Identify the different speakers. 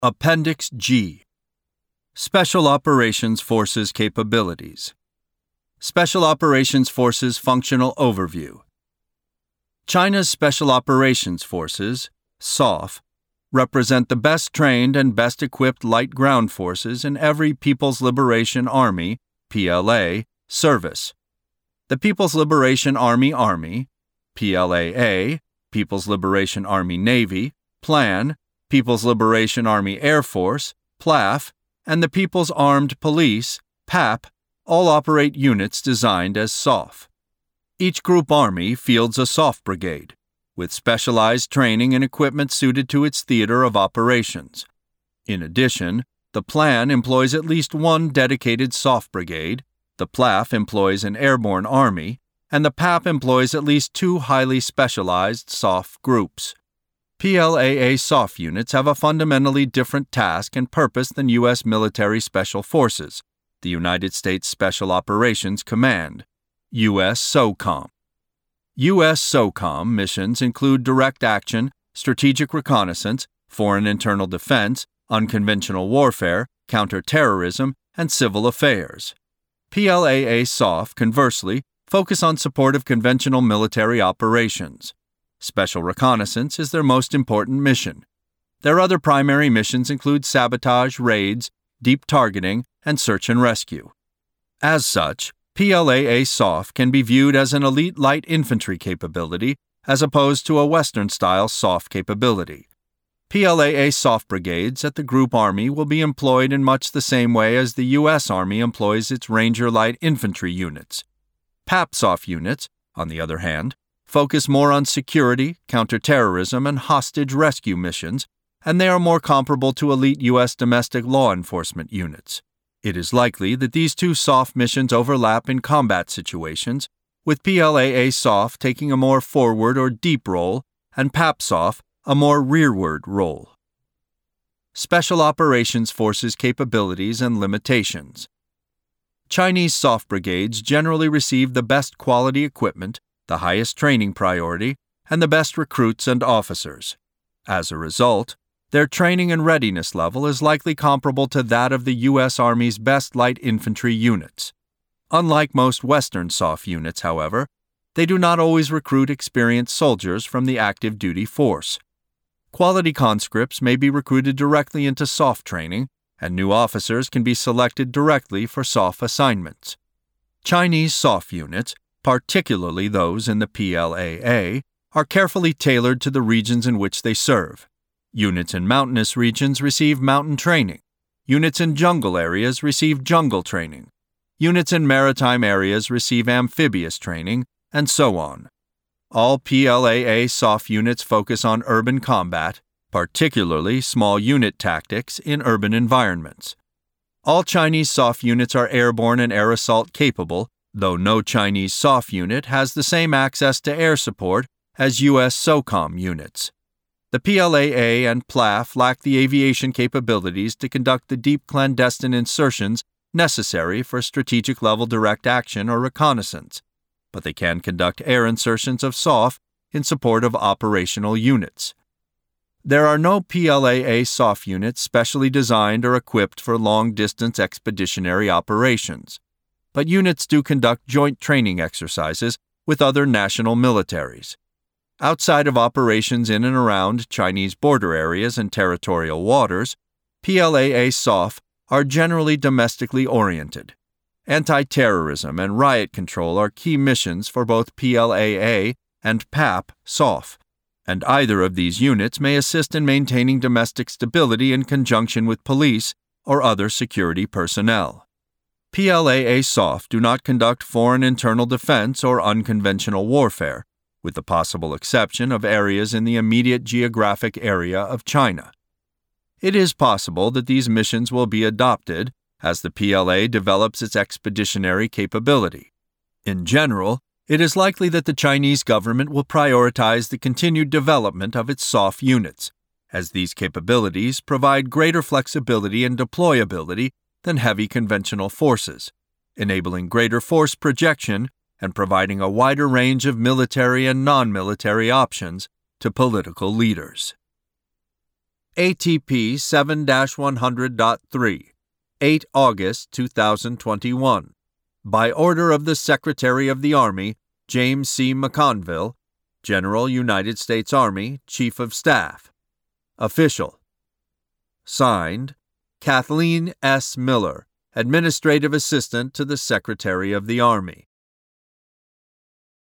Speaker 1: Appendix G. Special Operations Forces Capabilities. Special Operations Forces Functional Overview. China's Special Operations Forces, SOF, represent the best trained and best equipped light ground forces in every People's Liberation Army, PLA, service. The People's Liberation Army, PLAA, People's Liberation Army Navy, Plan, People's Liberation Army Air Force, PLAF, and the People's Armed Police, PAP, all operate units designed as SOF. Each group army fields a SOF brigade, with specialized training and equipment suited to its theater of operations. In addition, the Plan employs at least one dedicated SOF brigade, the PLAF employs an airborne army, and the PAP employs at least two highly specialized SOF groups. PLAA SOF units have a fundamentally different task and purpose than U.S. military special forces, the United States Special Operations Command, U.S. SOCOM. U.S. SOCOM missions include direct action, strategic reconnaissance, foreign internal defense, unconventional warfare, counterterrorism, and civil affairs. PLAA SOF, conversely, focus on support of conventional military operations. Special reconnaissance is their most important mission. Their other primary missions include sabotage, raids, deep targeting, and search and rescue. As such, PLAA SOF can be viewed as an elite light infantry capability as opposed to a Western-style SOF capability. PLAA SOF brigades at the Group Army will be employed in much the same way as the U.S. Army employs its Ranger light infantry units. PAP SOF units, on the other hand, focus more on security, counterterrorism, and hostage rescue missions, and they are more comparable to elite U.S. domestic law enforcement units. It is likely that these two SOF missions overlap in combat situations, with PLAA SOF taking a more forward or deep role and PAP SOF a more rearward role. Special Operations Forces Capabilities and Limitations. Chinese SOF brigades generally receive the best quality equipment, the highest training priority, and the best recruits and officers. As a result, their training and readiness level is likely comparable to that of the U.S. Army's best light infantry units. Unlike most Western SOF units, however, they do not always recruit experienced soldiers from the active duty force. Quality conscripts may be recruited directly into SOF training, and new officers can be selected directly for SOF assignments. Chinese SOF units, particularly those in the PLAA, are carefully tailored to the regions in which they serve. Units in mountainous regions receive mountain training. Units in jungle areas receive jungle training. Units in maritime areas receive amphibious training, and so on. All PLAA SOF units focus on urban combat, particularly small unit tactics in urban environments. All Chinese SOF units are airborne and air assault capable, though no Chinese SOF unit has the same access to air support as U.S. SOCOM units. The PLAA and PLAF lack the aviation capabilities to conduct the deep clandestine insertions necessary for strategic-level direct action or reconnaissance, but they can conduct air insertions of SOF in support of operational units. There are no PLAA SOF units specially designed or equipped for long-distance expeditionary operations, but units do conduct joint training exercises with other national militaries. Outside of operations in and around Chinese border areas and territorial waters, PLAA SOF are generally domestically oriented. Anti-terrorism and riot control are key missions for both PLAA and PAP SOF, and either of these units may assist in maintaining domestic stability in conjunction with police or other security personnel. PLAA SOF do not conduct foreign internal defense or unconventional warfare, with the possible exception of areas in the immediate geographic area of China. It is possible that these missions will be adopted as the PLA develops its expeditionary capability. In general, it is likely that the Chinese government will prioritize the continued development of its SOF units, as these capabilities provide greater flexibility and deployability than heavy conventional forces, enabling greater force projection and providing a wider range of military and non-military options to political leaders. ATP 7-100.3, 8 August 2021. By order of the Secretary of the Army, James C. McConville, General, United States Army, Chief of Staff. Official. Signed, Kathleen S. Miller, Administrative Assistant to the Secretary of the Army.